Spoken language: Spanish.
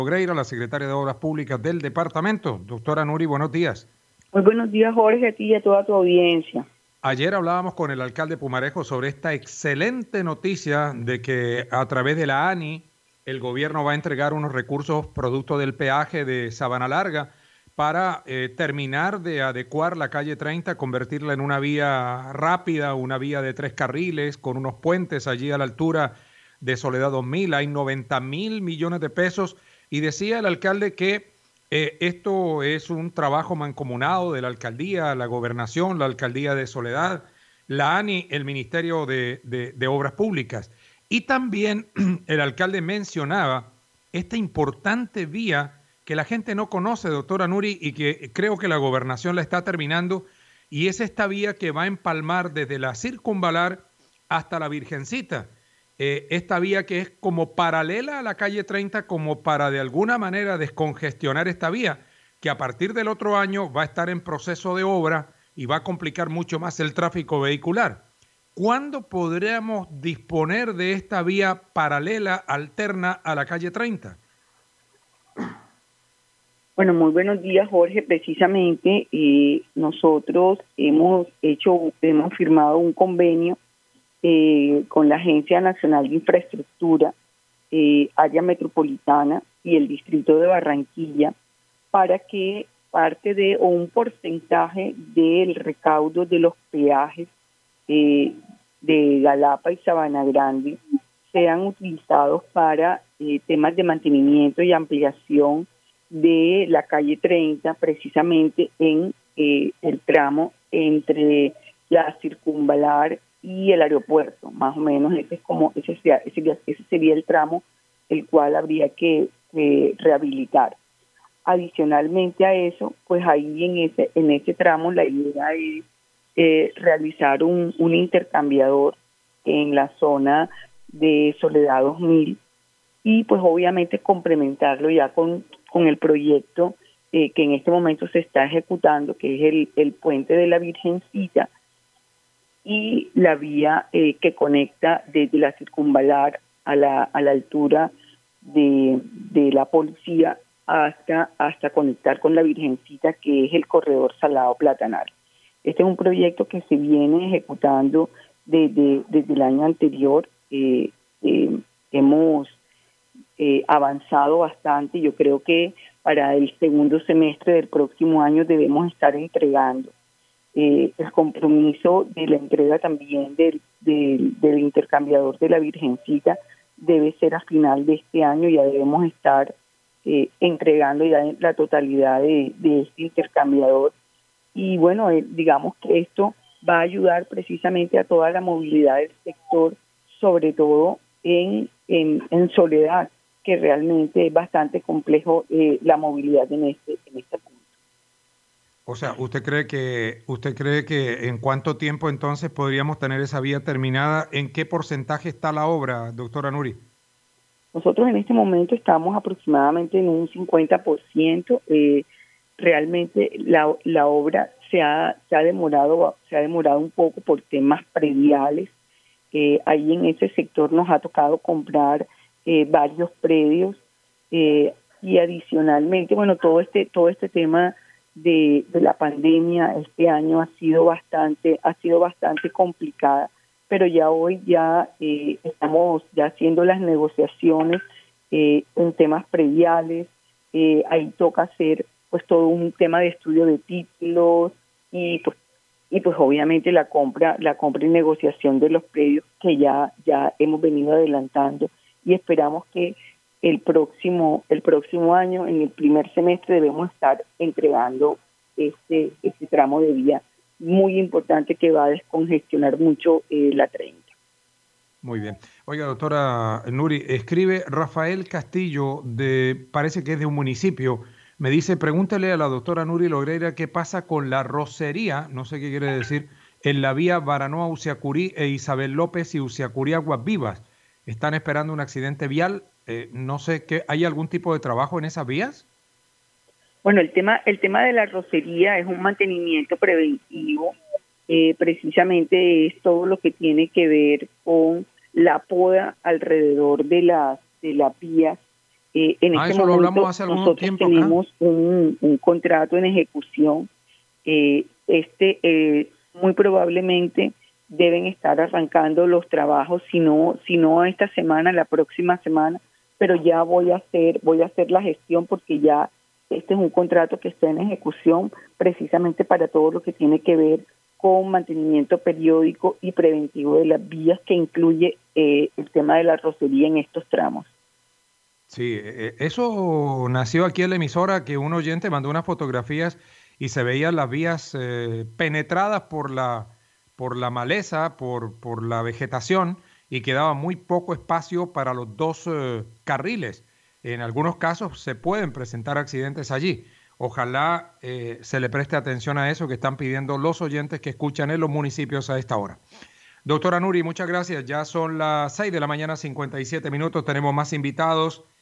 Nogueira, la secretaria de Obras Públicas del departamento. Doctora Nuri, buenos días. Muy buenos días, Jorge, a ti y a toda tu audiencia. Ayer hablábamos con el alcalde Pumarejo sobre esta excelente noticia de que a través de la ANI el gobierno va a entregar unos recursos producto del peaje de Sabana Larga para terminar de adecuar la calle 30, convertirla en una vía rápida, una vía de 3 carriles, con unos puentes allí a la altura de Soledad 2000. Hay 90.000 millones de pesos y decía el alcalde que esto es un trabajo mancomunado de la alcaldía, la gobernación, la alcaldía de Soledad, la ANI, el Ministerio de Obras Públicas. Y también el alcalde mencionaba esta importante vía que la gente no conoce, doctora Nuri, y que creo que la gobernación la está terminando, y es esta vía que va a empalmar desde la Circunvalar hasta la Virgencita. Esta vía que es como paralela a la calle 30, como para de alguna manera descongestionar esta vía, que a partir del otro año va a estar en proceso de obra y va a complicar mucho más el tráfico vehicular. ¿Cuándo podríamos disponer de esta vía paralela, alterna a la calle 30? Bueno, muy buenos días, Jorge. Precisamente nosotros hemos firmado un convenio con la Agencia Nacional de Infraestructura, Área Metropolitana y el Distrito de Barranquilla para que parte de o un porcentaje del recaudo de los peajes de Galapa y Sabana Grande sean utilizados para temas de mantenimiento y ampliación de la calle 30, precisamente en el tramo entre la Circunvalar y el aeropuerto, más o menos. Ese sería el tramo el cual habría que rehabilitar. Adicionalmente a eso, pues ahí en ese tramo la idea es realizar un intercambiador en la zona de Soledad 2000 y pues obviamente complementarlo ya con el proyecto que en este momento se está ejecutando, que es el puente de la Virgencita y la vía que conecta desde la Circunvalar a la altura de la policía hasta conectar con la Virgencita, que es el corredor Salado Platanal. Este es un proyecto que se viene ejecutando desde el año anterior. Hemos avanzado bastante. Yo creo que para el segundo semestre del próximo año debemos estar entregando. El compromiso de la entrega también del intercambiador de la Virgencita debe ser a final de este año. Ya debemos estar entregando ya la totalidad de este intercambiador. Y bueno, digamos que esto va a ayudar precisamente a toda la movilidad del sector, sobre todo en Soledad, que realmente es bastante complejo la movilidad en este punto. O sea, ¿usted cree que en cuánto tiempo entonces podríamos tener esa vía terminada? ¿En qué porcentaje está la obra, doctora Nuri? Nosotros en este momento estamos aproximadamente en un 50%. Realmente la obra se ha demorado un poco por temas prediales. Ahí en ese sector nos ha tocado comprar varios predios y adicionalmente, bueno, todo este tema de la pandemia este año ha sido bastante complicada, pero ya hoy estamos ya haciendo las negociaciones en temas prediales. Ahí toca hacer pues todo un tema de estudio de títulos y pues obviamente la compra y negociación de los predios que ya hemos venido adelantando, y esperamos que el próximo año, en el primer semestre, debemos estar entregando este tramo de vía muy importante que va a descongestionar mucho la 30. Muy bien. Oiga, doctora Nuri, escribe Rafael Castillo, parece que es de un municipio. Me dice, pregúntele a la doctora Nuri Logreira qué pasa con la rocería, no sé qué quiere decir, en la vía Baranoa-Uciacurí e Isabel López y Uciacurí-Aguas Vivas. ¿Están esperando un accidente vial? No sé, ¿hay algún tipo de trabajo en esas vías? Bueno, el tema de la rocería es un mantenimiento preventivo. Precisamente es todo lo que tiene que ver con la poda alrededor de las vías En este eso lo hablamos momento hace algún nosotros tiempo acá. tenemos un contrato en ejecución. Muy probablemente deben estar arrancando los trabajos, si no esta semana, la próxima semana, pero ya voy a hacer la gestión porque ya este es un contrato que está en ejecución precisamente para todo lo que tiene que ver con mantenimiento periódico y preventivo de las vías, que incluye el tema de la arrocería en estos tramos. Sí, eso nació aquí en la emisora, que un oyente mandó unas fotografías y se veían las vías penetradas por la maleza, por la vegetación, y quedaba muy poco espacio para los dos carriles. En algunos casos se pueden presentar accidentes allí. Ojalá se le preste atención a eso que están pidiendo los oyentes que escuchan en los municipios a esta hora. Doctora Nuri, muchas gracias. Ya son las 6 de la mañana, 57 minutos. Tenemos más invitados.